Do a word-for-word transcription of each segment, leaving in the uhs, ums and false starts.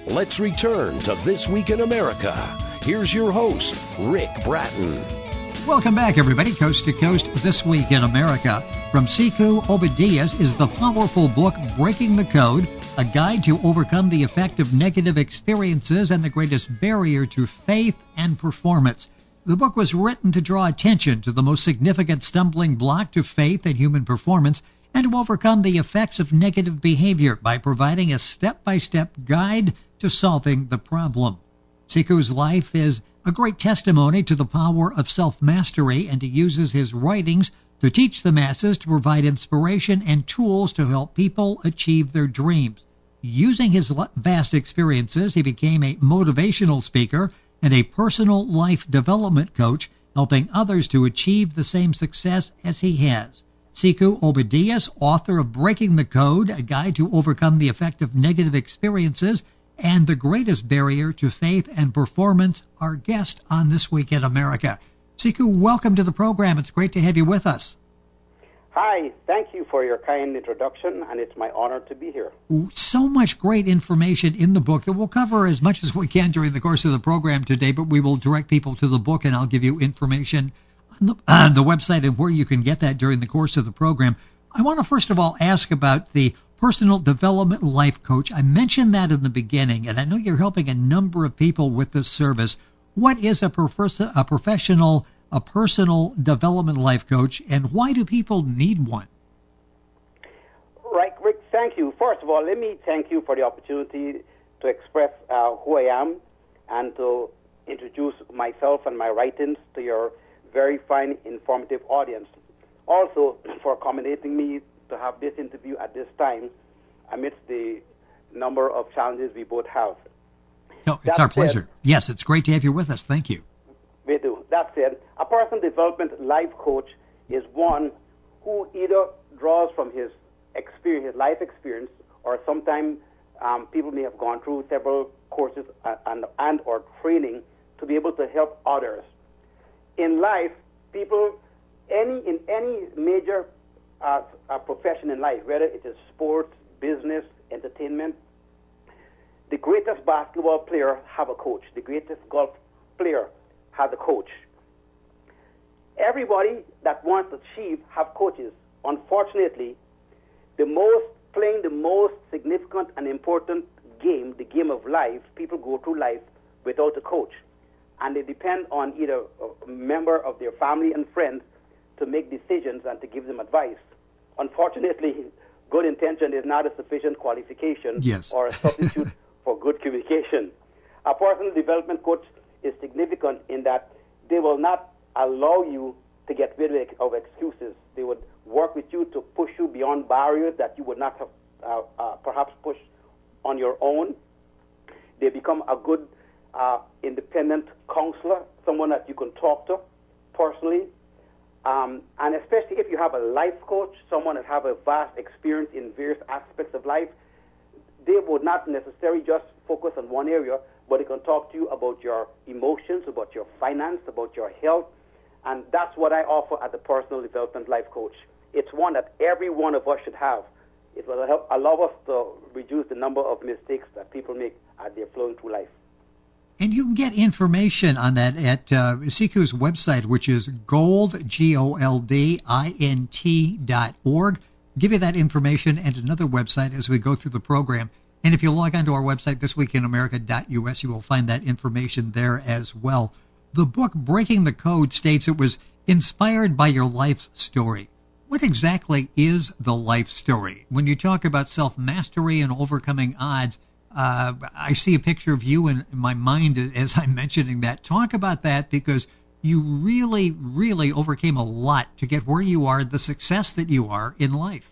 Let's return to This Week in America. Here's your host, Rick Bratton. Welcome back, everybody. Coast to Coast, This Week in America. From Sekou Obadias is the powerful book, Breaking the Code, a guide to overcome the effect of negative experiences and the greatest barrier to faith and performance. The book was written to draw attention to the most significant stumbling block to faith and human performance and to overcome the effects of negative behavior by providing a step-by-step guide to solving the problem. Sekou's life is a great testimony to the power of self-mastery, and he uses his writings to teach the masses, to provide inspiration and tools to help people achieve their dreams. Using his vast experiences, he became a motivational speaker and a personal life development coach, helping others to achieve the same success as he has. Sekou Obadias, author of Breaking the Code, a guide to overcome the effect of negative experiences and the greatest barrier to faith and performance, our guest on This Week in America. Sekou, welcome to the program. It's great to have you with us. Hi, thank you for your kind introduction, and it's my honor to be here. So much great information in the book that we'll cover as much as we can during the course of the program today, but we will direct people to the book, and I'll give you information on the, uh, the website and where you can get that during the course of the program. I want to first of all ask about the Personal Development Life Coach. I mentioned that in the beginning, and I know you're helping a number of people with this service. What is a, prof- a professional, a personal development life coach, and why do people need one? Right, Rick, thank you. First of all, let me thank you for the opportunity to express uh, who I am and to introduce myself and my writings to your very fine, informative audience. Also, for accommodating me to have this interview at this time amidst the number of challenges we both have. No, it's that our said, pleasure. Yes, it's great to have you with us. Thank you. We do. That said, a personal development life coach is one who either draws from his experience, his life experience, or sometimes um, people may have gone through several courses and, and or training to be able to help others. In life, people, any in any major Uh, a profession in life, whether it is sports, business, entertainment. The greatest basketball player have a coach. The greatest golf player has a coach. Everybody that wants to achieve have coaches. Unfortunately, the most playing the most significant and important game, the game of life, people go through life without a coach, and they depend on either a member of their family and friends to make decisions and to give them advice. Unfortunately, good intention is not a sufficient qualification yes. or a substitute for good communication. A personal development coach is significant in that they will not allow you to get rid of excuses. They would work with you to push you beyond barriers that you would not have uh, uh, perhaps pushed on your own. They become a good uh, independent counselor, someone that you can talk to personally. Um, and especially if you have a life coach, someone that have a vast experience in various aspects of life, they would not necessarily just focus on one area, but they can talk to you about your emotions, about your finance, about your health. And that's what I offer as a personal development life coach. It's one that every one of us should have. It will help allow us to reduce the number of mistakes that people make as they're flowing through life. And you can get information on that at uh, Sekou's website, which is gold, G O L D I N T dot org. Give you that information and another website as we go through the program. And if you log on to our website, this week in america dot U S, you will find that information there as well. The book, Breaking the Code, states it was inspired by your life's story. What exactly is the life story? When you talk about self-mastery and overcoming odds, Uh, I see a picture of you in, in my mind as I'm mentioning that. Talk about that, because you really, really overcame a lot to get where you are, the success that you are in life.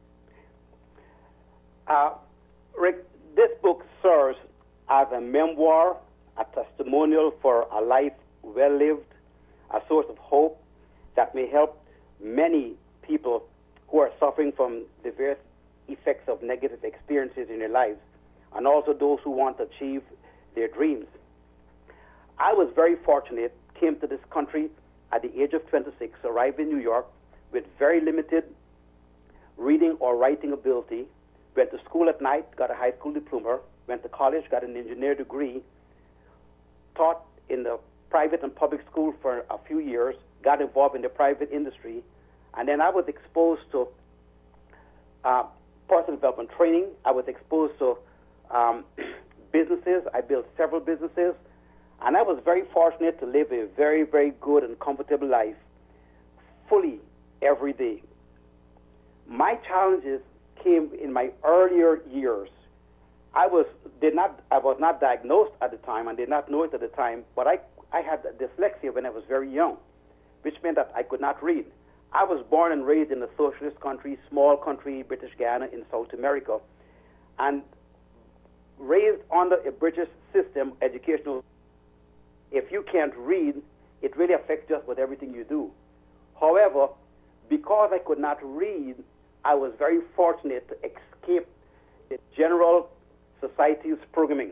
Uh, Rick, this book serves as a memoir, a testimonial for a life well lived, a source of hope that may help many people who are suffering from the various effects of negative experiences in their lives, and also those who want to achieve their dreams. I was very fortunate, came to this country at the age of twenty-six, arrived in New York with very limited reading or writing ability, went to school at night, got a high school diploma, went to college, got an engineer degree, taught in the private and public school for a few years, got involved in the private industry, and then I was exposed to uh, personal development training. I was exposed to um, businesses. I built several businesses, and I was very fortunate to live a very, very good and comfortable life, fully every day. My challenges came in my earlier years. I was did not I was not diagnosed at the time and did not know it at the time, but I, I had dyslexia when I was very young, which meant that I could not read. I was born and raised in a socialist country, small country, British Guiana in South America, and raised under a British system, educational. If you can't read, it really affects just with everything you do. However, because I could not read, I was very fortunate to escape the general society's programming.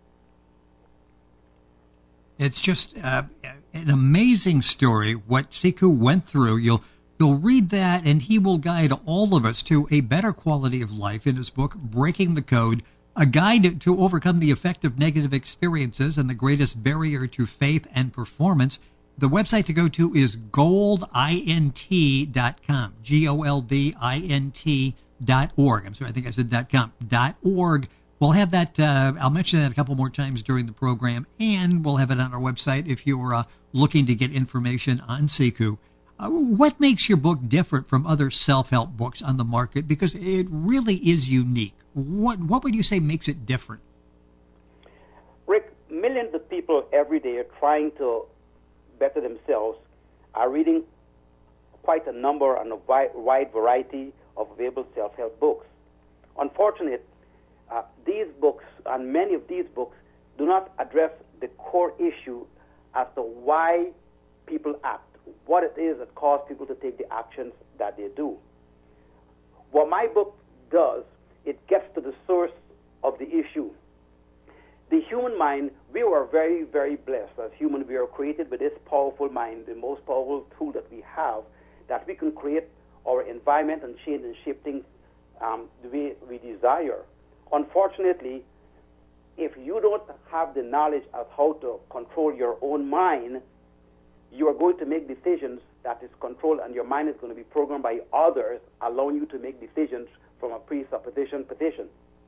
It's just uh, an amazing story what Sekou went through. You'll you'll read that, and he will guide all of us to a better quality of life in his book, Breaking the Code, a guide to overcome the effect of negative experiences and the greatest barrier to faith and performance. The website to go to is gold int dot com, G O L D I N T dot org. I'm sorry, I think I said dot .com, dot .org. We'll have that, uh, I'll mention that a couple more times during the program, and we'll have it on our website if you're uh, looking to get information on Sekou. Uh, what makes your book different from other self-help books on the market? Because it really is unique. What, what would you say makes it different? Rick, millions of people every day are trying to better themselves, are reading quite a number and a wide, wide variety of available self-help books. Unfortunately, uh, these books, and many of these books, do not address the core issue as to why people act, what it is that causes people to take the actions that they do. What my book does, it gets to the source of the issue. The human mind, we were very, very blessed as humans. We are created with this powerful mind, the most powerful tool that we have, that we can create our environment and change and shape things um, the way we desire. Unfortunately, if you don't have the knowledge of how to control your own mind, you are going to make decisions that is controlled, and your mind is going to be programmed by others, allowing you to make decisions from a presupposition position.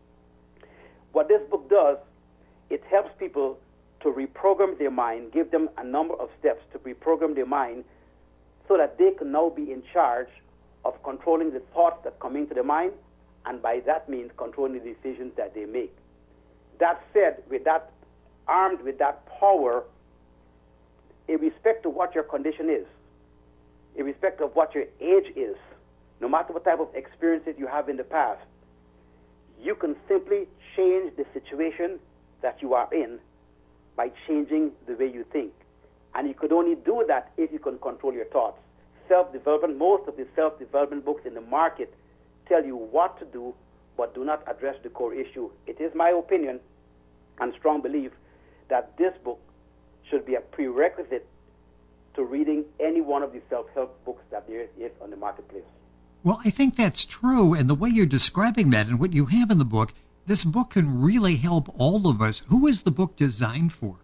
What this book does, it helps people to reprogram their mind, give them a number of steps to reprogram their mind so that they can now be in charge of controlling the thoughts that come into their mind, and by that means controlling the decisions that they make. That said, with that, armed with that power, irrespective of what your condition is, irrespective of what your age is, no matter what type of experiences you have in the past, you can simply change the situation that you are in by changing the way you think. And you could only do that if you can control your thoughts. Self-development, most of the self-development books in the market tell you what to do, but do not address the core issue. It is my opinion and strong belief that this book should be a prerequisite to reading any one of the self-help books that there is on the marketplace. Well, I think that's true, and the way you're describing that and what you have in the book, this book can really help all of us. Who is the book designed for?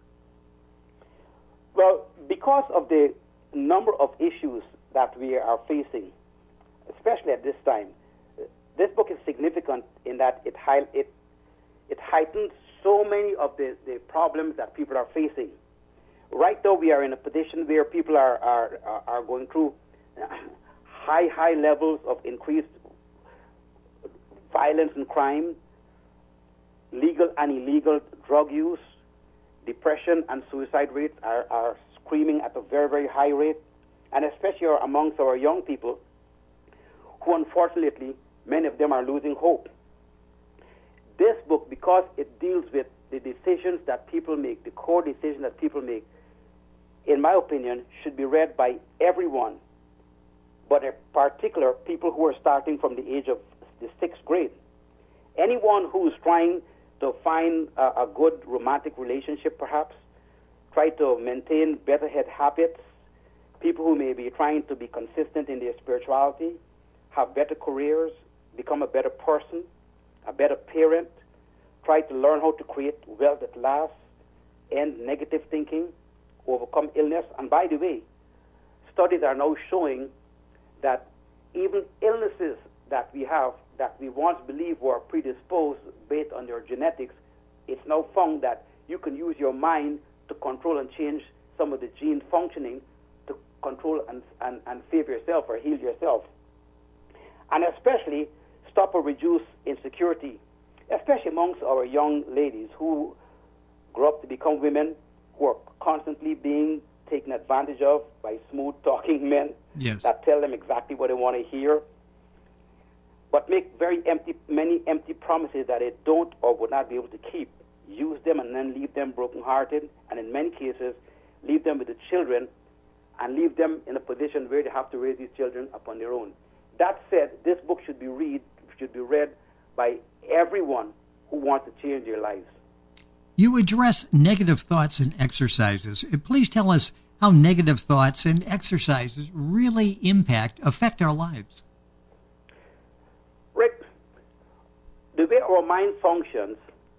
Well, because of the number of issues that we are facing, especially at this time, this book is significant in that it high, it, it heightens so many of the, the problems that people are facing. Right now, we are in a position where people are, are, are going through high, high levels of increased violence and crime, legal and illegal drug use, depression and suicide rates are, are screaming at a very, very high rate, and especially amongst our young people, who unfortunately, many of them are losing hope. This book, because it deals with the decisions that people make, the core decisions that people make, in my opinion, should be read by everyone, but in particular, people who are starting from the age of the sixth grade. Anyone who is trying to find a, a good romantic relationship, perhaps, try to maintain better head habits, people who may be trying to be consistent in their spirituality, have better careers, become a better person, a better parent, try to learn how to create wealth that lasts, end negative thinking, overcome illness. And by the way, studies are now showing that even illnesses that we have that we once believed were predisposed based on your genetics, it's now found that you can use your mind to control and change some of the gene functioning to control and, and, and save yourself or heal yourself. And especially stop or reduce insecurity, especially amongst our young ladies who grow up to become women who are constantly being taken advantage of by smooth-talking men yes. that tell them exactly what they want to hear, but make very empty, many empty promises that they don't or would not be able to keep. Use them and then leave them brokenhearted, and in many cases, leave them with the children and leave them in a position where they have to raise these children upon their own. That said, this book should be read should be read by everyone who wants to change their lives. You address negative thoughts and exercises. Please tell us how negative thoughts and exercises really impact, affect our lives. Rick, the way our mind functions,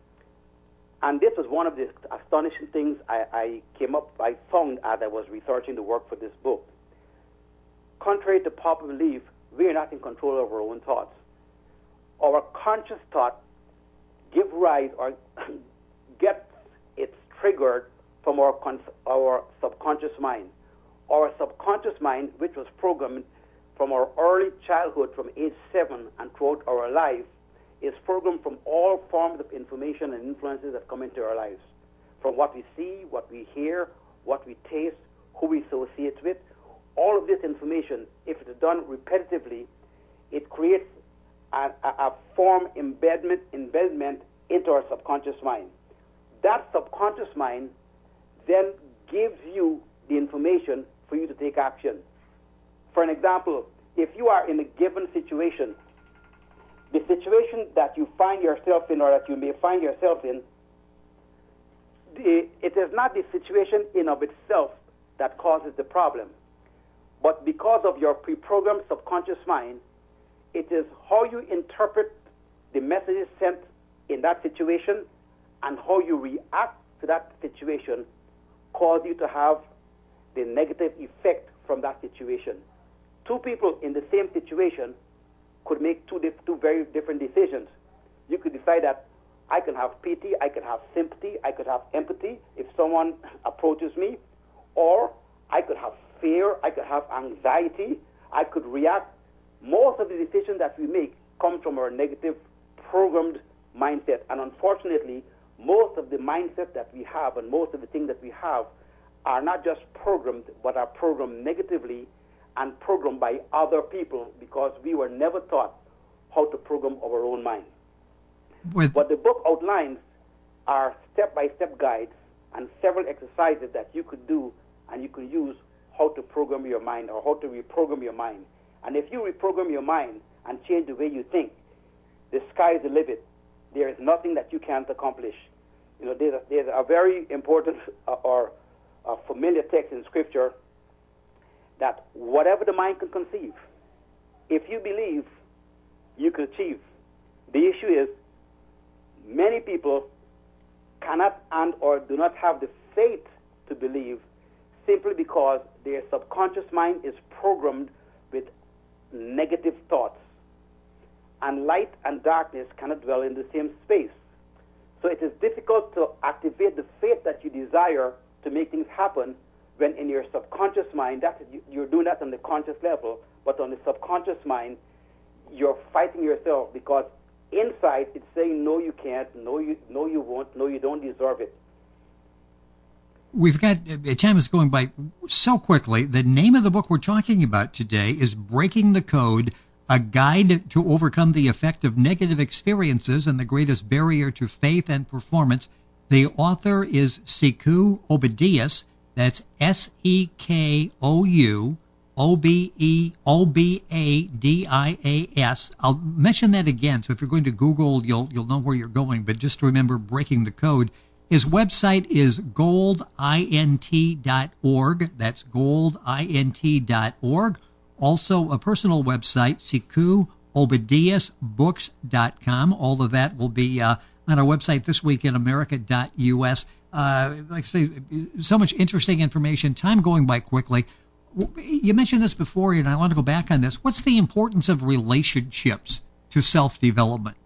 and this was one of the astonishing things I, I came up, I found as I was researching the work for this book. Contrary to popular belief, we are not in control of our own thoughts. Our conscious thought give rise or get it's triggered from our our subconscious mind. Our subconscious mind, which was programmed from our early childhood, from age seven and throughout our life, is programmed from all forms of information and influences that come into our lives. From what we see, what we hear, what we taste, who we associate with, all of this information, if it's done repetitively, it creates a, a, a form embedment, embedment into our subconscious mind. That subconscious mind then gives you the information for you to take action. For an example, if you are in a given situation, the situation that you find yourself in or that you may find yourself in, the, it is not the situation in of itself that causes the problem. But because of your pre-programmed subconscious mind, it is how you interpret the messages sent in that situation and how you react to that situation cause you to have the negative effect from that situation. Two people in the same situation could make two, dif- two very different decisions. You could decide that I can have pity, I can have sympathy, I could have empathy if someone approaches me, or I could have fear, I could have anxiety, I could react. Most of the decisions that we make come from our negative programmed mindset. And unfortunately, most of the mindset that we have and most of the things that we have are not just programmed, but are programmed negatively and programmed by other people because we were never taught how to program our own mind. With What the book outlines are step-by-step guides and several exercises that you could do and you could use how to program your mind or how to reprogram your mind. And if you reprogram your mind and change the way you think, the sky is the limit. There is nothing that you can't accomplish. You know, there's a, there's a very important uh, or a familiar text in Scripture that whatever the mind can conceive, if you believe, you can achieve. The issue is many people cannot and or do not have the faith to believe simply because their subconscious mind is programmed with negative thoughts. And light and darkness cannot dwell in the same space. So it is difficult to activate the faith that you desire to make things happen when in your subconscious mind, that you're doing that on the conscious level, but on the subconscious mind, you're fighting yourself because inside it's saying, no, you can't, no, you, no, you won't, no, you don't deserve it. We've got, uh, time is going by so quickly. The name of the book we're talking about today is Breaking the Code, A Guide to Overcome the Effect of Negative Experiences and the Greatest Barrier to Faith and Performance. The author is Sekou Obadias. That's S E K O U O B E O B A D I A S. I'll mention that again, so if you're going to Google, you'll you'll know where you're going, but just remember Breaking the Code. His website is gold int dot org. That's gold int dot org. Also, a personal website, Sekou Obadias Books dot com. All of that will be uh, on our website, this week in america dot u s. Uh, like I say, so much interesting information, time going by quickly. You mentioned this before, and I want to go back on this. What's the importance of relationships to self-development?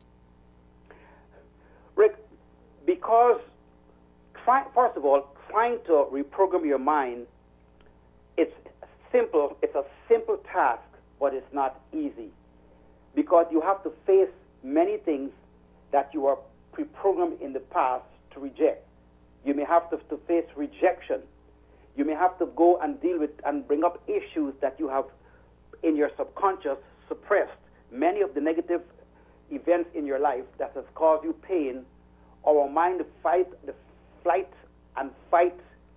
Rick, because, try, first of all, trying to reprogram your mind, it's simple. It's a simple task, but it's not easy, because you have to face many things that you are pre-programmed in the past to reject. You may have to, to face rejection. You may have to go and deal with and bring up issues that you have in your subconscious suppressed. Many of the negative events in your life that has caused you pain, our mind fight the flight and fight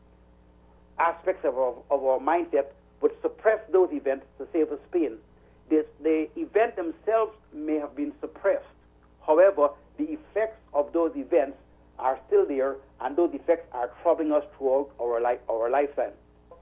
aspects of our, of our mindset would suppress those events to save us pain. This, the event themselves may have been suppressed. However, the effects of those events are still there, and those effects are troubling us throughout our life, our lifetime.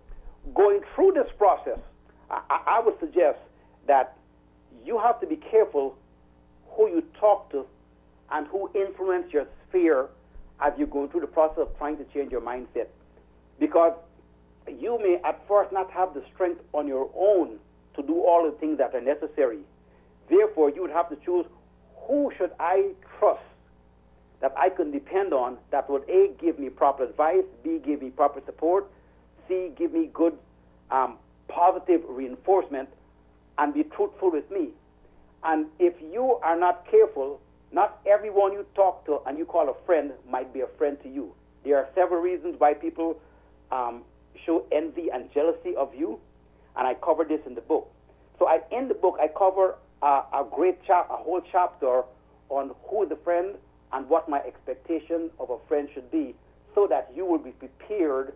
Going through this process, I, I would suggest that you have to be careful who you talk to and who influence your sphere as you're going through the process of trying to change your mindset. Because you may at first not have the strength on your own to do all the things that are necessary. Therefore, you would have to choose, who should I trust that I can depend on, that would A, give me proper advice, B, give me proper support, C, give me good um, positive reinforcement, and be truthful with me. And if you are not careful, not everyone you talk to and you call a friend might be a friend to you. There are several reasons why people um, show envy and jealousy of you, and I cover this in the book. So I, in the book, I cover a, a great chap, a whole chapter on who is the friend and what my expectation of a friend should be, so that you will be prepared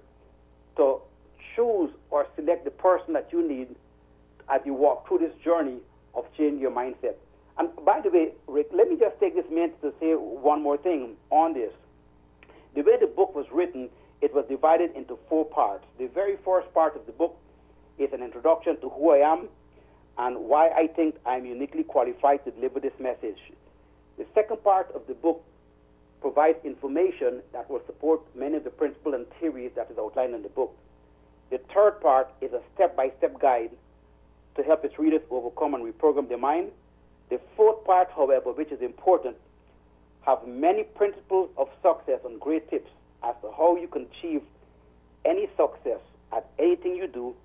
to choose or select the person that you need as you walk through this journey of changing your mindset. And by the way, Rick, let me just take this minute to say one more thing on this. The way the book was written, it was divided into four parts. The very first part of the book is an introduction to who I am and why I think I'm uniquely qualified to deliver this message. The second part of the book provides information that will support many of the principles and theories that is outlined in the book. The third part is a step-by-step guide to help its readers overcome and reprogram their mind. The fourth part, however, which is important, have many principles of success and great tips as to how you can achieve any success at anything you do,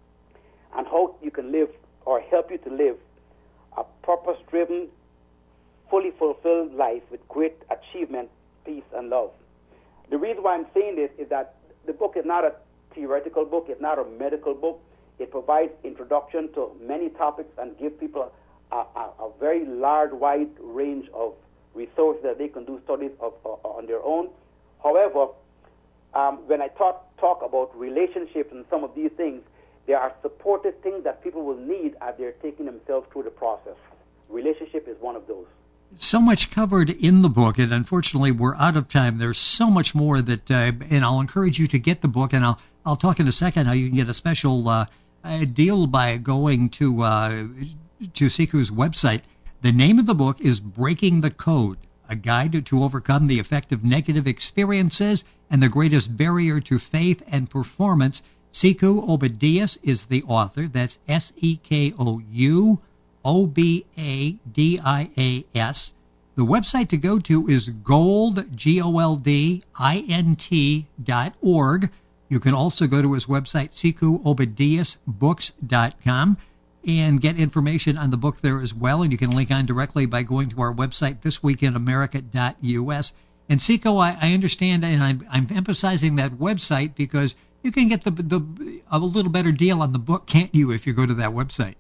and how you can live or help you to live a purpose-driven, fully fulfilled life with great achievement, peace, and love. The reason why I'm saying this is that the book is not a theoretical book, it's not a medical book. It provides introduction to many topics and gives people a, a, a very large, wide range of resources that they can do studies of, uh, on their own. However, um, when I talk, talk about relationships and some of these things, there are supportive things that people will need as they're taking themselves through the process. Relationship is one of those. So much covered in the book, and unfortunately we're out of time. There's so much more that, uh, and I'll encourage you to get the book, and I'll I'll talk in a second how you can get a special uh, deal by going to uh, to Siku's website. The name of the book is Breaking the Code, a guide to overcome the effect of negative experiences and the greatest barrier to faith and performance. Sekou Obadias is the author. That's S E K O U O B A D I A S. The website to go to is gold, G O L D I N T dot org. You can also go to his website, Sekou Obadias Books dot com, and get information on the book there as well. And you can link on directly by going to our website, this week in america dot U S. And Sekou, I, I understand, and I'm, I'm emphasizing that website because you can get the, the a little better deal on the book, can't you, if you go to that website?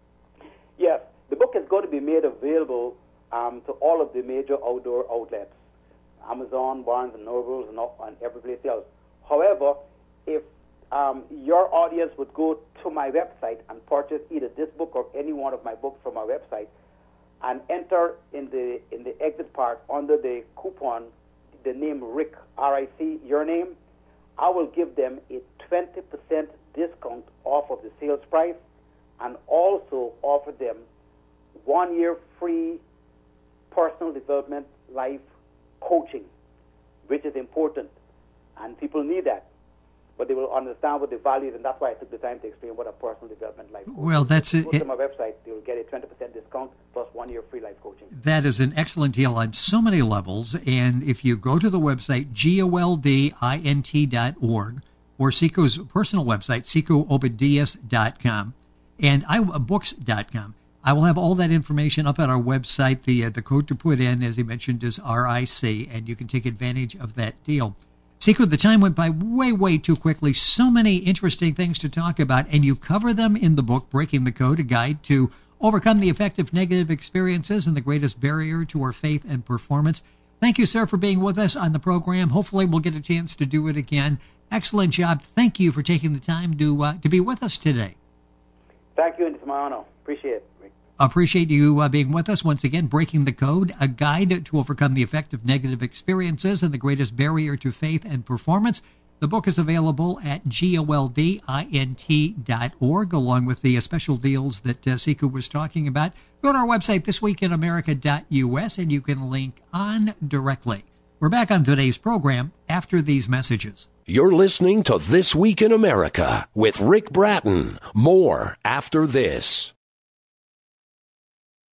Yes, the book is going to be made available um, to all of the major outdoor outlets, Amazon, Barnes and Nobles, and, all, and every place else. However, if um, your audience would go to my website and purchase either this book or any one of my books from my website, and enter in the in the exit part under the coupon the name Rick, R I C, your name, I will give them a twenty percent discount off of the sales price, and also offer them one year free personal development life coaching, which is important, and people need that. But they will understand what the value is, and that's why I took the time to explain what a personal development life coach is. Well, that's it. Go it. to my website, you'll get a twenty percent discount plus one year free life coaching. That is an excellent deal on so many levels. And if you go to the website, goldint dot org, or Seco's personal website, seco obadias dot com, and I, books dot com, I will have all that information up at our website. The, uh, the code to put in, as he mentioned, is R I C, and you can take advantage of that deal. Seco, the time went by way, way too quickly. So many interesting things to talk about, and you cover them in the book, Breaking the Code, a guide to overcome the effect of negative experiences and the greatest barrier to our faith and performance. Thank you, sir, for being with us on the program. Hopefully we'll get a chance to do it again. Excellent job. Thank you for taking the time to uh, to be with us today. Thank you, and it's my honor. Appreciate it, Rick. Appreciate you uh, being with us once again. Breaking the Code, a guide to overcome the effect of negative experiences and the greatest barrier to faith and performance. The book is available at goldint dot org, along with the uh, special deals that uh, Seco was talking about. Go to our website, this week in america dot u s, and you can link on directly. We're back on today's program after these messages. You're listening to This Week in America with Rick Bratton. More after this.